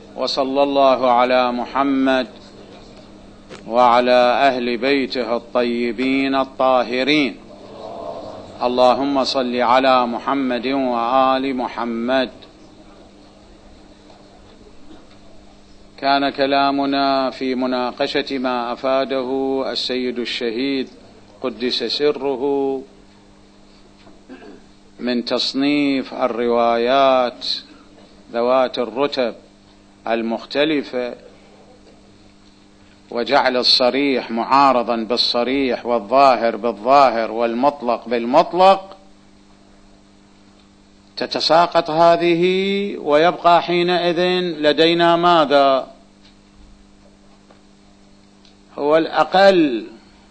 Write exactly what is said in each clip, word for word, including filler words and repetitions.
وصلى الله على محمد وعلى أهل بيته الطيبين الطاهرين. اللهم صل على محمد وآل محمد. كان كلامنا في مناقشة ما أفاده السيد الشهيد قدس سره من تصنيف الروايات ذوات الرتب المختلفة، وجعل الصريح معارضا بالصريح والظاهر بالظاهر والمطلق بالمطلق. تتساقط هذه ويبقى حينئذ لدينا ماذا؟ هو الأقل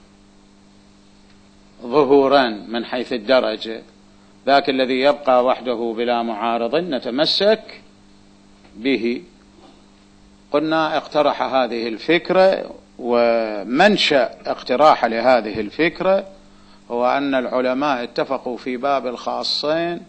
ظهورا من حيث الدرجة، ذاك الذي يبقى وحده بلا معارض نتمسك به. قلنا اقترح هذه الفكرة، ومنشأ اقتراح لهذه الفكرة هو أن العلماء اتفقوا في باب الخاصين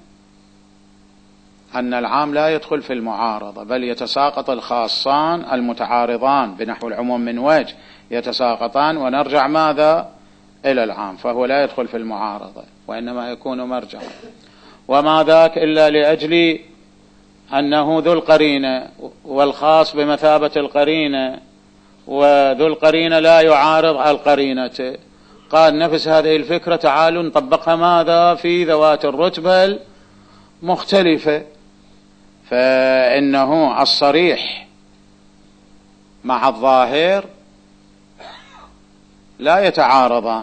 أن العام لا يدخل في المعارضة، بل يتساقط الخاصان المتعارضان بنحو العموم من وجه يتساقطان ونرجع ماذا؟ إلى العام، فهو لا يدخل في المعارضة وإنما يكون مرجعا. وما ذاك إلا لأجل أنه ذو القرينة، والخاص بمثابة القرينة، وذو القرينة لا يعارض القرينة. قال نفس هذه الفكرة تعالوا نطبقها ماذا؟ في ذوات الرتبة المختلفة، فإنه الصريح مع الظاهر لا يتعارضان،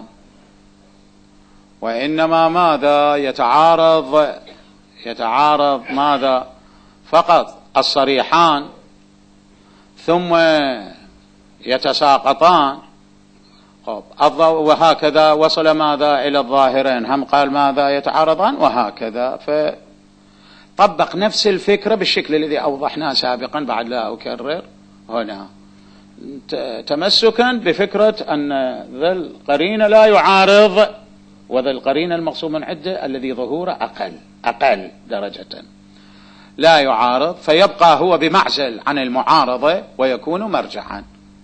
وإنما ماذا؟ يتعارض يتعارض ماذا؟ فقط الصريحان، ثم يتساقطان. وهكذا وصل ماذا؟ إلى الظاهرين، هم قال ماذا؟ يتعارضان، وهكذا. فطبق نفس الفكرة بالشكل الذي أوضحناه سابقا، بعد لا أكرر هنا، تمسكا بفكرة أن ذا القرينة لا يعارض، وذا القرينة المقصود من عدة الذي ظهوره أقل أقل درجة لا يعارض، فيبقى هو بمعزل عن المعارضة ويكون مرجعا.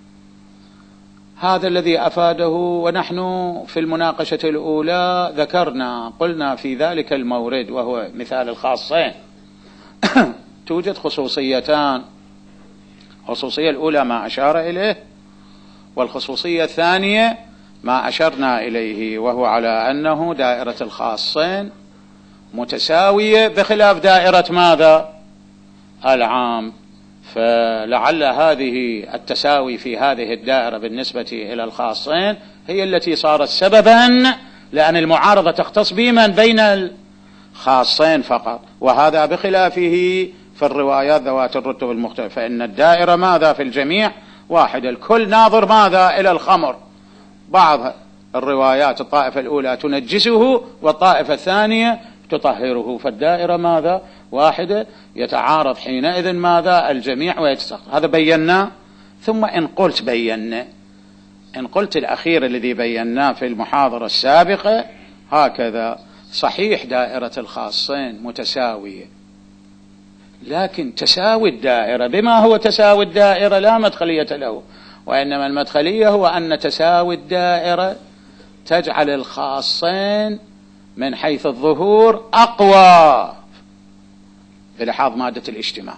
هذا الذي أفاده. ونحن في المناقشة الأولى ذكرنا قلنا في ذلك المورد، وهو مثال الخاصين، توجد خصوصيتان. الخصوصية الأولى ما أشار إليه، والخصوصية الثانية ما أشرنا إليه، وهو على أنه دائرة الخاصين متساوية بخلاف دائرة ماذا؟ العام. فلعل هذه التساوي في هذه الدائرة بالنسبة إلى الخاصين هي التي صارت سببا لأن المعارضة تختص بمن بين الخاصين فقط، وهذا بخلافه في الروايات ذوات الرتب المختلفة، فإن الدائرة ماذا؟ في الجميع واحد، الكل ناظر ماذا؟ إلى الخمر. بعض الروايات الطائفة الأولى تنجسه والطائفة الثانية تطهره، فالدائرة ماذا؟ واحدة، يتعارض حينئذ ماذا؟ الجميع ويتساقط. هذا بينا. ثم إن قلت بينا إن قلت الأخير الذي بيناه في المحاضرة السابقة هكذا، صحيح دائرة الخاصين متساوية، لكن تساوي الدائرة بما هو تساوي الدائرة لا مدخلية له، وإنما المدخلية هو أن تساوي الدائرة تجعل الخاصين من حيث الظهور أقوى بلحاظ مادة الاجتماع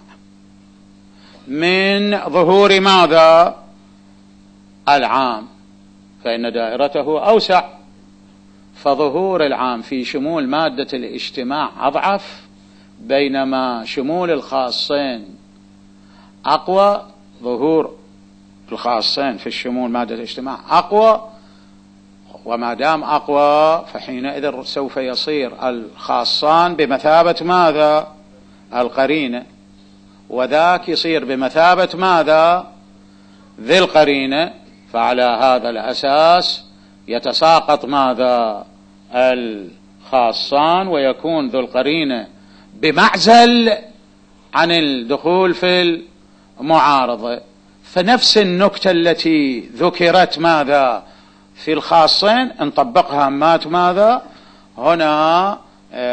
من ظهور ماذا؟ العام، فإن دائرته أوسع، فظهور العام في شمول مادة الاجتماع أضعف، بينما شمول الخاصين أقوى. ظهور الخاصين في الشمول مادة الاجتماع أقوى، وما دام أقوى فحينئذ سوف يصير الخاصان بمثابة ماذا؟ القرينة، وذاك يصير بمثابة ماذا؟ ذي القرينة. فعلى هذا الأساس يتساقط ماذا؟ الخاصان، ويكون ذو القرينة بمعزل عن الدخول في المعارضة. فنفس النكتة التي ذكرت ماذا؟ في الخاصين نطبقها مات ماذا؟ هنا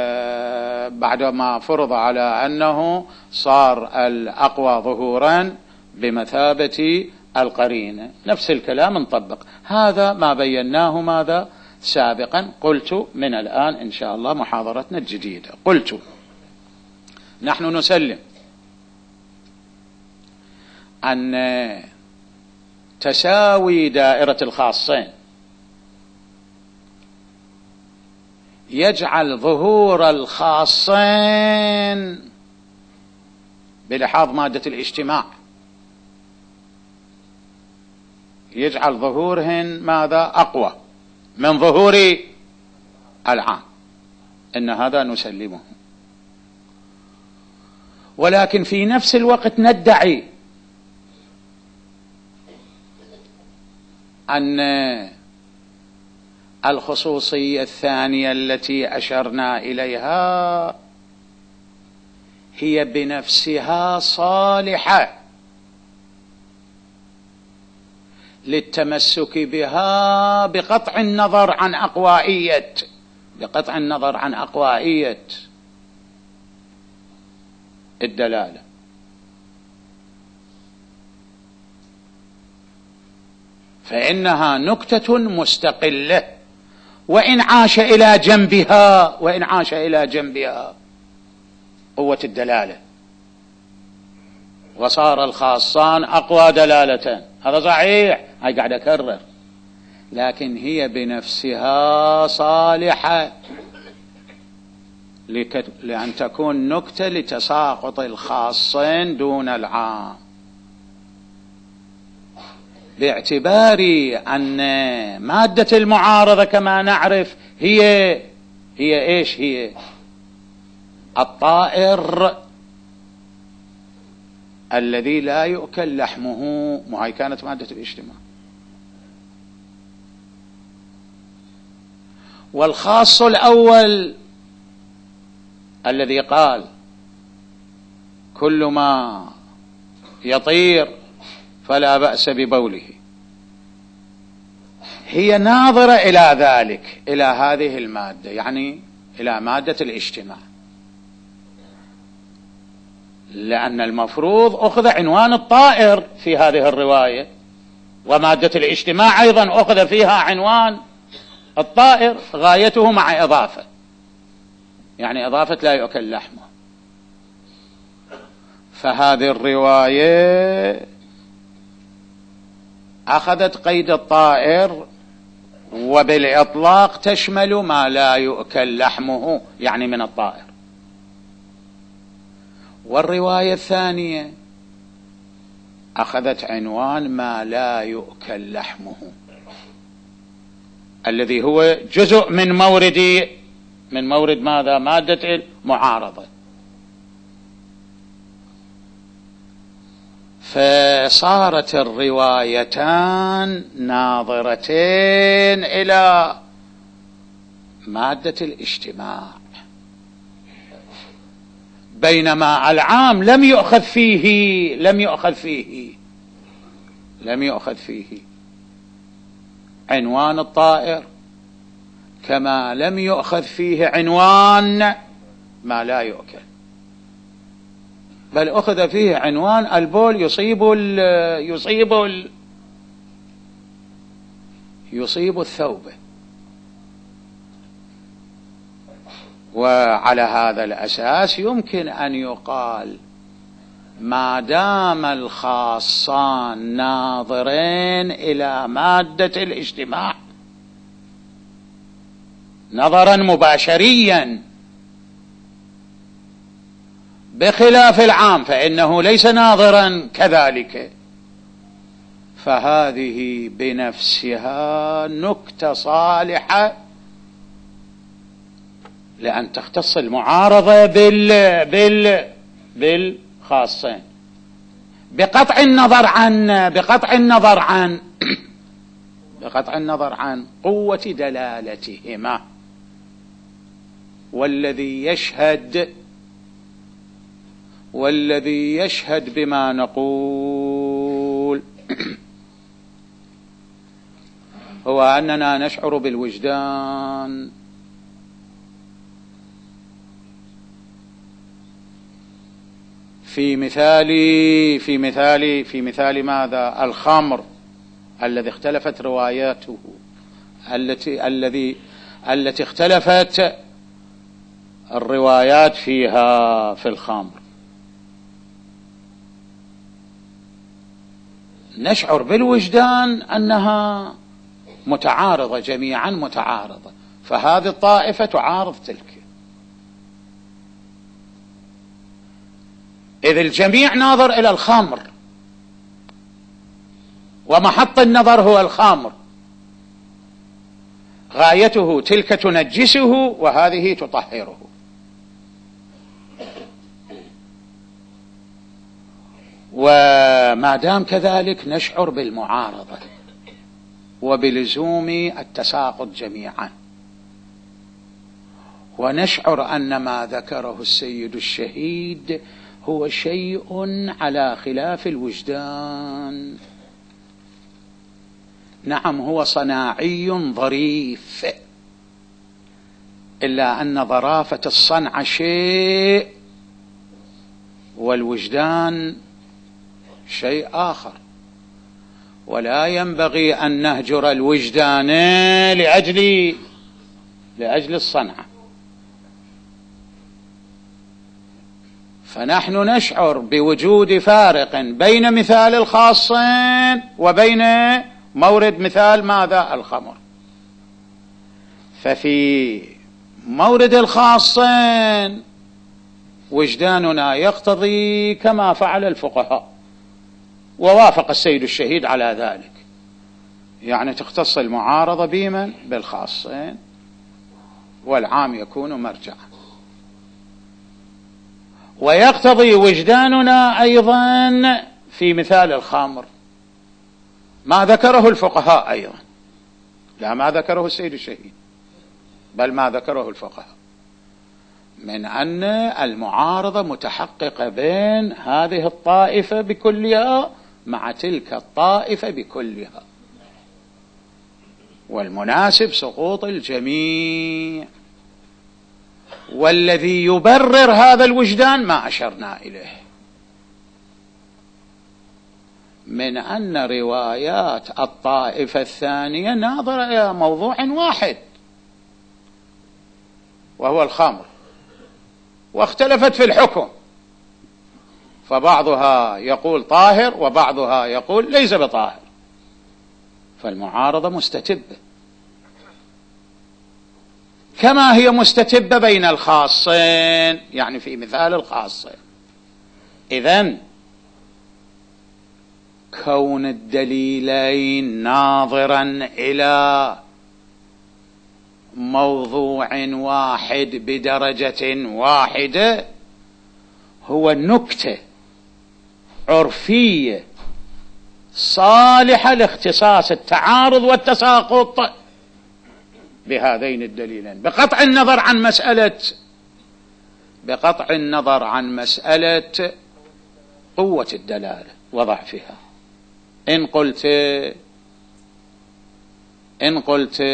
بعدما فرض على أنه صار الأقوى ظهورا بمثابة القرينة. نفس الكلام نطبق، هذا ما بيناه ماذا سابقا. قلت من الآن إن شاء الله محاضرتنا الجديدة، قلت نحن نسلم أن تساوي دائرة الخاصين يجعل ظهور الخاصين بلحاظ مادة الاجتماع يجعل ظهورهن ماذا أقوى من ظهور العام، إن هذا نسلمه. ولكن في نفس الوقت ندعي أن الخصوصية الثانية التي أشرنا إليها هي بنفسها صالحة للتمسك بها بقطع النظر عن أقوائية بقطع النظر عن أقوائية الدلالة. فإنها نكتة مستقلة وإن عاش إلى جنبها وإن عاش إلى جنبها قوة الدلالة، وصار الخاصان أقوى دلالة. هذا صحيح، هاي قاعد أكرر، لكن هي بنفسها صالحة لأن تكون نكتة لتساقط الخاصين دون العام، باعتبار أن مادة المعارضة كما نعرف هي هي إيش هي الطائر الذي لا يؤكل لحمه، وهي كانت مادة الاجتماع. والخاص الأول الذي قال كل ما يطير فلا بأس ببوله هي ناظرة إلى ذلك، إلى هذه المادة، يعني إلى مادة الاجتماع، لأن المفروض أخذ عنوان الطائر في هذه الرواية، ومادة الاجتماع أيضا أخذ فيها عنوان الطائر، غايته مع إضافة، يعني إضافة لا يؤكل لحمه. فهذه الرواية أخذت قيد الطائر وبالإطلاق تشمل ما لا يؤكل لحمه، يعني من الطائر. والرواية الثانية أخذت عنوان ما لا يؤكل لحمه، الذي هو جزء من مورد من مورد ماذا؟ مادة المعارضة. فصارت الروايتان ناظرتين إلى مادة الاجتماع، بينما العام لم يؤخذ فيه لم يؤخذ فيه لم يؤخذ فيه عنوان الطائر، كما لم يؤخذ فيه عنوان ما لا يؤكل، بل أخذ فيه عنوان البول يصيب ال يصيب ال يصيب الثوب. وعلى هذا الأساس يمكن أن يقال ما دام الخاصان ناظرين إلى مادة الاجتماع نظرا مباشريا بخلاف العام فإنه ليس ناظرا كذلك، فهذه بنفسها نكتة صالحة لأن تختص المعارضة بال بال بالخاصين، بقطع النظر عن بقطع النظر عن بقطع النظر عن قوة دلالتهما. والذي يشهد والذي يشهد بما نقول هو أننا نشعر بالوجدان في مثال في مثال في مثال ماذا؟ الخمر الذي اختلفت رواياته، التي الذي التي اختلفت الروايات فيها في الخمر. نشعر بالوجدان أنها متعارضة، جميعا متعارضة، فهذه الطائفة تعارض تلك، إذ الجميع ناظر إلى الخمر ومحط النظر هو الخمر، غايته تلك تنجسه وهذه تطهره. وما دام كذلك نشعر بالمعارضة وبلزوم التساقط جميعا، ونشعر أن ما ذكره السيد الشهيد هو شيء على خلاف الوجدان. نعم هو صناعي ظريف، إلا أن ظرافة الصنع شيء والوجدان شيء آخر، ولا ينبغي أن نهجر الوجدان لأجل لأجل الصنعة. فنحن نشعر بوجود فارق بين مثال الخاصين وبين مورد مثال ماذا؟ الخمر. ففي مورد الخاصين وجداننا يقتضي كما فعل الفقهاء، ووافق السيد الشهيد على ذلك، يعني تختص المعارضة بمن؟ بالخاصين، والعام يكون مرجعا. ويقتضي وجداننا أيضا في مثال الخمر ما ذكره الفقهاء أيضا، لا ما ذكره السيد الشهيد، بل ما ذكره الفقهاء من أن المعارضة متحققة بين هذه الطائفة بكلها مع تلك الطائفة بكلها، والمناسب سقوط الجميع. والذي يبرر هذا الوجدان ما أشرنا إليه من أن روايات الطائفة الثانية ناظرة إلى موضوع واحد وهو الخمر، واختلفت في الحكم، فبعضها يقول طاهر وبعضها يقول ليس بطاهر، فالمعارضة مستتبة كما هي مستتبة بين الخاصين، يعني في مثال الخاصين. إذن كون الدليلين ناظرا إلى موضوع واحد بدرجة واحدة هو النكتة عرفية صالحة لاختصاص التعارض والتساقط بهذين الدليلين، بقطع النظر عن مسألة بقطع النظر عن مسألة قوة الدلالة وضعفها. إن قلت إن قلت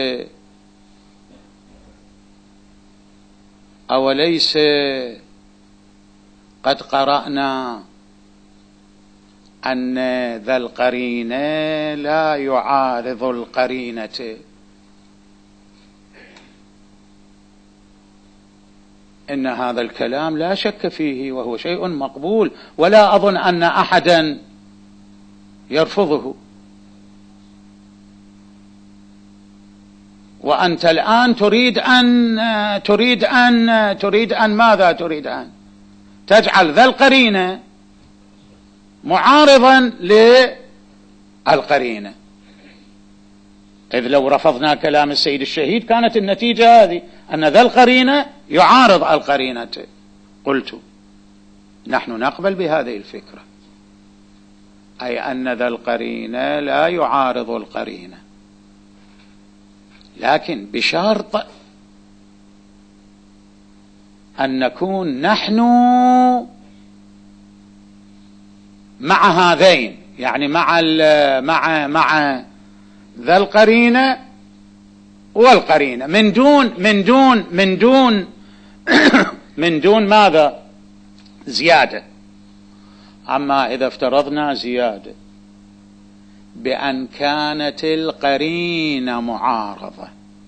أوليس قد قرأنا أن ذا القرينة لا يعارض القرينة، إن هذا الكلام لا شك فيه وهو شيء مقبول، ولا أظن أن أحدا يرفضه. وأنت الآن تريد أن تريد أن تريد أن ماذا تريد أن تجعل ذا القرينة معارضا للقرينة، إذ لو رفضنا كلام السيد الشهيد كانت النتيجة هذه أن ذا القرينة يعارض القرينة. قلت نحن نقبل بهذه الفكرة، أي أن ذا القرينة لا يعارض القرينة، لكن بشرط أن نكون نحن مع هذين، يعني مع مع مع ذا القرينة والقرينة، من دون من دون من دون من دون ماذا؟ زيادة. أما إذا افترضنا زيادة بأن كانت القرينة معارضة،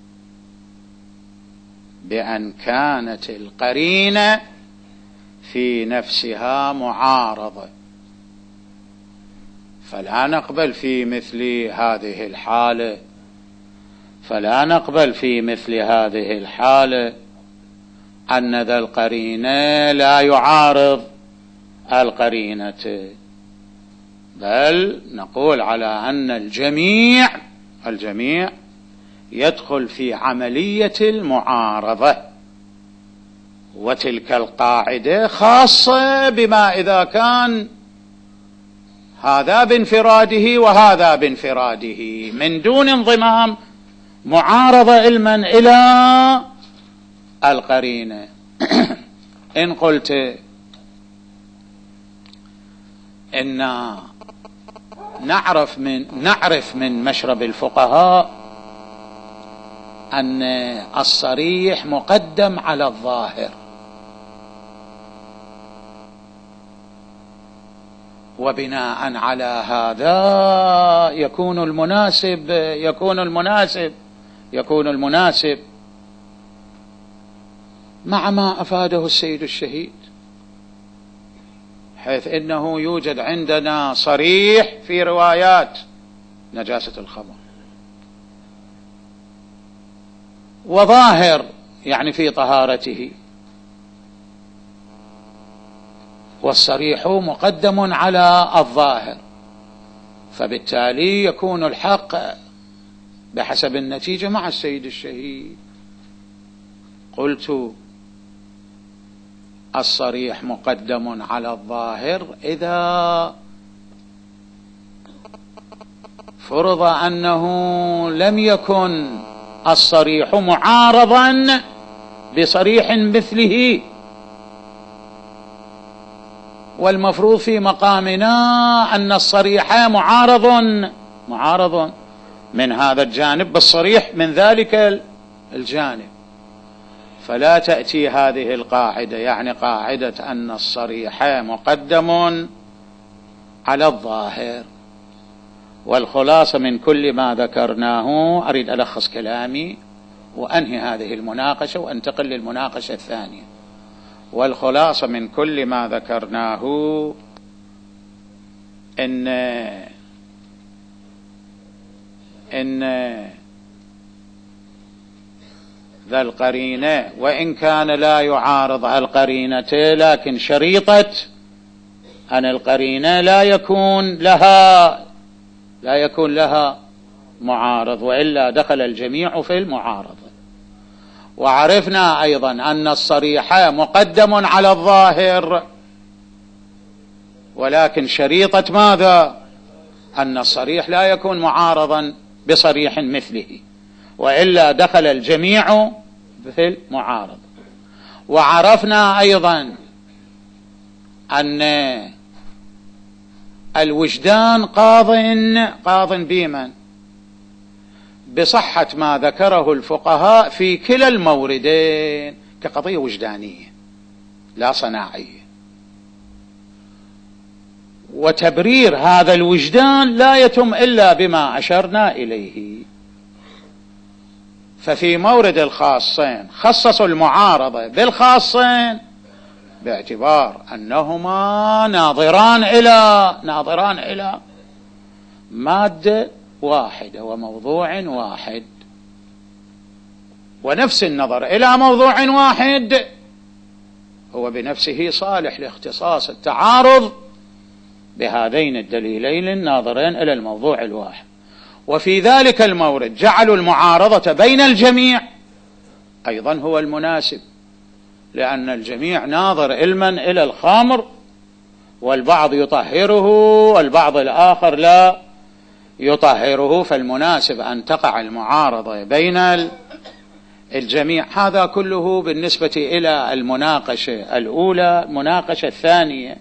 بأن كانت القرينة في نفسها معارضة، فلا نقبل في مثل هذه الحالة فلا نقبل في مثل هذه الحالة أن ذا القرينة لا يعارض القرينة، بل نقول على أن الجميع الجميع يدخل في عملية المعارضة، وتلك القاعدة خاصة بما إذا كان هذا بانفراده وهذا بانفراده من دون انضمام معارضة علما إلى القرينة. إن قلت إن نعرف من نعرف من مشرب الفقهاء أن الصريح مقدم على الظاهر، وبناء على هذا يكون المناسب يكون المناسب يكون المناسب مع ما أفاده السيد الشهيد، حيث إنه يوجد عندنا صريح في روايات نجاسة الخمر، وظاهر يعني في طهارته، والصريح مقدم على الظاهر، فبالتالي يكون الحق بحسب النتيجة مع السيد الشهيد. قلت الصريح مقدم على الظاهر إذا فرض أنه لم يكن الصريح معارضا بصريح مثله، والمفروض في مقامنا أن الصريح معارض معارض من هذا الجانب بالصريح من ذلك الجانب، فلا تأتي هذه القاعدة، يعني قاعدة أن الصريح مقدم على الظاهر. والخلاصة من كل ما ذكرناه، أريد ألخص كلامي وأنهي هذه المناقشة وأنتقل للمناقشة الثانية. والخلاصة من كل ما ذكرناه إن إن ذا القرينة وإن كان لا يعارض القرينة، لكن شريطة أن القرينة لا يكون لها لا يكون لها معارض، وإلا دخل الجميع في المعارضة. وعرفنا أيضا أن الصريح مقدم على الظاهر، ولكن شريطة ماذا؟ أن الصريح لا يكون معارضا بصريح مثله، وإلا دخل الجميع في المعارضة. وعرفنا أيضا أن الوجدان قاض قاض بمن بصحة ما ذكره الفقهاء في كلا الموردين كقضية وجدانية لا صناعية، وتبرير هذا الوجدان لا يتم إلا بما أشرنا إليه. ففي مورد الخاصين خصصوا المعارضة بالخاصين باعتبار أنهما ناظران إلى ناظران إلى مادة واحدة وموضوع واحد، ونفس النظر إلى موضوع واحد هو بنفسه صالح لاختصاص التعارض بهذين الدليلين الناظرين إلى الموضوع الواحد. وفي ذلك المورد جعلوا المعارضة بين الجميع أيضا هو المناسب، لأن الجميع ناظر علما إلى الخمر، والبعض يطهره والبعض الآخر لا يطهره، فالمناسب أن تقع المعارضة بين الجميع. هذا كله بالنسبة إلى المناقشة الأولى. المناقشة الثانية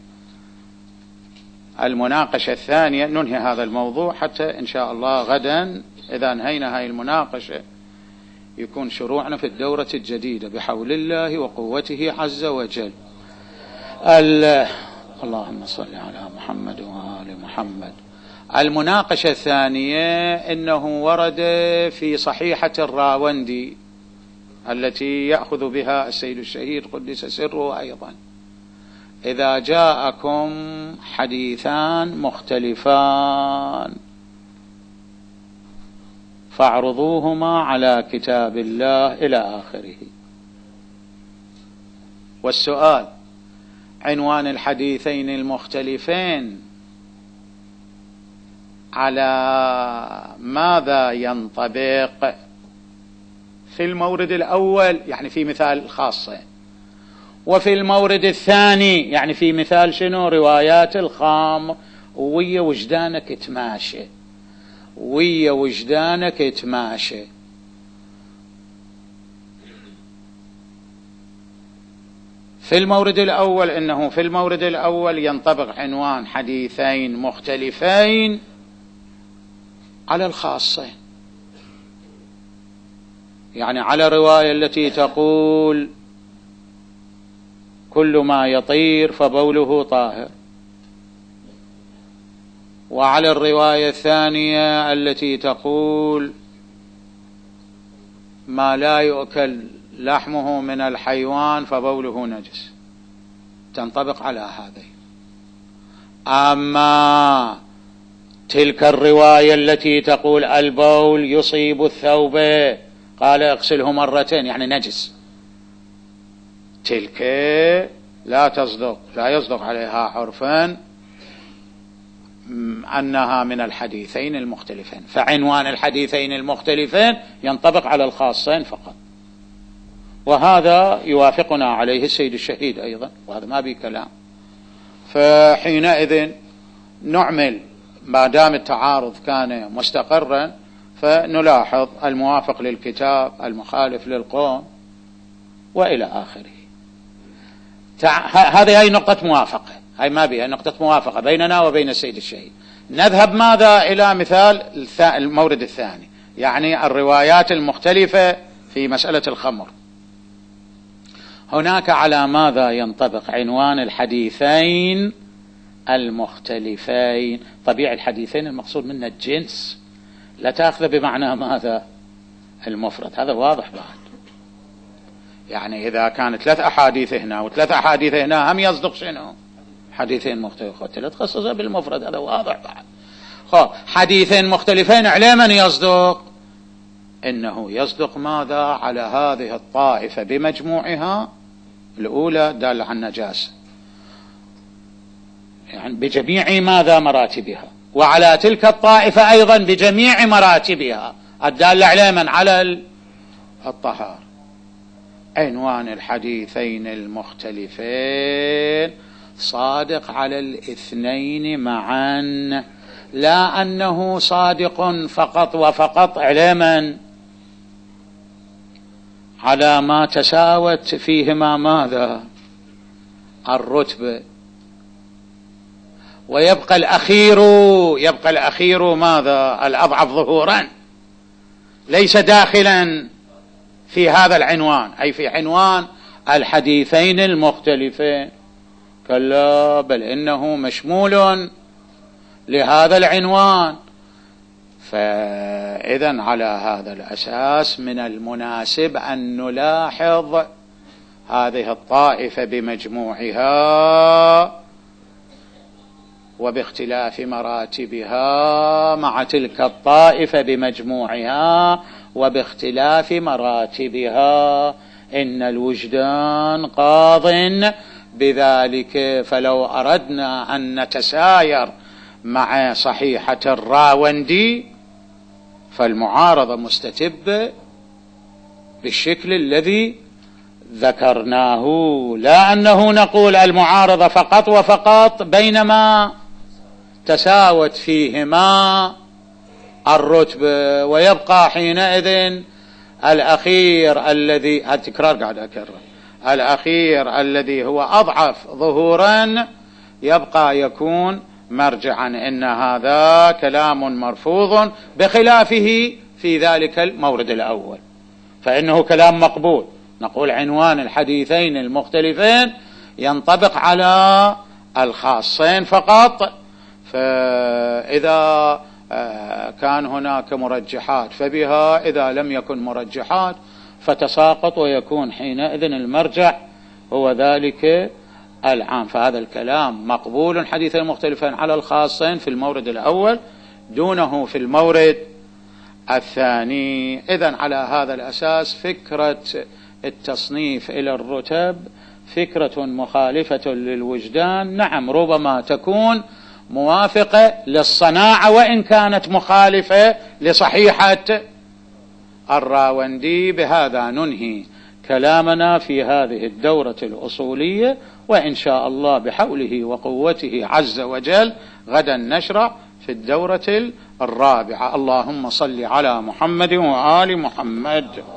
المناقشة الثانية ننهي هذا الموضوع حتى إن شاء الله غدا إذا انهينا هاي المناقشة يكون شروعنا في الدورة الجديدة بحول الله وقوته عز وجل. اللهم صل على محمد وآل محمد. المناقشة الثانية أنه ورد في صحيحة الراوندي التي يأخذ بها السيد الشهيد قدس سره أيضا: إذا جاءكم حديثان مختلفان فاعرضوهما على كتاب الله إلى آخره. والسؤال: عنوان الحديثين المختلفين على ماذا ينطبق؟ في المورد الأول يعني في مثال خاصة، وفي المورد الثاني يعني في مثال شنو؟ روايات الخامر. ويا وجدانك تماشي، ويا وجدانك تماشي. في المورد الأول إنه في المورد الأول ينطبق عنوان حديثين مختلفين على الخاصة، يعني على الرواية التي تقول كل ما يطير فبوله طاهر، وعلى الرواية الثانية التي تقول ما لا يؤكل لحمه من الحيوان فبوله نجس، تنطبق على هذين. أما تلك الرواية التي تقول البول يصيب الثوب قال اغسله مرتين يعني نجس، تلك لا تصدق، لا يصدق عليها عرفا أنها من الحديثين المختلفين. فعنوان الحديثين المختلفين ينطبق على الخاصين فقط، وهذا يوافقنا عليه السيد الشهيد أيضا، وهذا ما بي كلام. فحينئذ نعمل ما دام التعارض كان مستقرا فنلاحظ الموافق للكتاب المخالف للقوم وإلى آخره. هذه هي نقطة موافقة، هي ما بها نقطة موافقة بيننا وبين السيد الشهيد. نذهب ماذا إلى مثال المورد الثاني، يعني الروايات المختلفة في مسألة الخمر. هناك على ماذا ينطبق عنوان الحديثين المختلفين؟ طبيعي الحديثين المقصود منه الجنس، لا تأخذ بمعنى ماذا؟ المفرد. هذا واضح بعد، يعني إذا كانت ثلاث أحاديث هنا وثلاث أحاديث هنا هم يصدق شنو؟ حديثين مختلفين، لا تخصصها بالمفرد، هذا واضح بعد. خب حديثين مختلفين على من يصدق؟ إنه يصدق ماذا؟ على هذه الطائفة بمجموعها، الأولى دالة عن النجاسة يعني بجميع ماذا؟ مراتبها، وعلى تلك الطائفة أيضا بجميع مراتبها الدالة على من؟ على الطهارة. عنوان الحديثين المختلفين صادق على الاثنين معا، لا أنه صادق فقط وفقط على من؟ على ما تساوت فيهما ماذا؟ الرتبة، ويبقى الأخير يبقى الأخير ماذا؟ الأضعف ظهورا، ليس داخلا في هذا العنوان، أي في عنوان الحديثين المختلفين، كلا بل إنه مشمول لهذا العنوان. فإذن على هذا الأساس من المناسب أن نلاحظ هذه الطائفة بمجموعها وباختلاف مراتبها مع تلك الطائفة بمجموعها وباختلاف مراتبها، إن الوجدان قاض بذلك. فلو أردنا أن نتساير مع صحيحة الراوندي فالمعارضة مستتبة بالشكل الذي ذكرناه، لا أنه نقول المعارضة فقط وفقط بينما تساوت فيهما الرتبة، ويبقى حينئذ الأخير الذي التكرار قاعد أكرر الأخير الذي هو أضعف ظهورا يبقى يكون مرجعا. إن هذا كلام مرفوض بخلافه في ذلك المورد الأول، فإنه كلام مقبول. نقول عنوان الحديثين المختلفين ينطبق على الخاصين فقط. فإذا كان هناك مرجحات فبها، إذا لم يكن مرجحات فتساقط، ويكون حينئذ المرجع هو ذلك العام. فهذا الكلام مقبول حديثين مختلفين على الخاصين في المورد الأول دونه في المورد الثاني. إذن على هذا الأساس فكرة التصنيف إلى الرتب فكرة مخالفة للوجدان. نعم ربما تكون موافقة للصناعة وإن كانت مخالفة لصحيحة الراوندي. بهذا ننهي كلامنا في هذه الدورة الأصولية، وإن شاء الله بحوله وقوته عز وجل غدا نشرع في الدورة الرابعة. اللهم صل على محمد وآل محمد.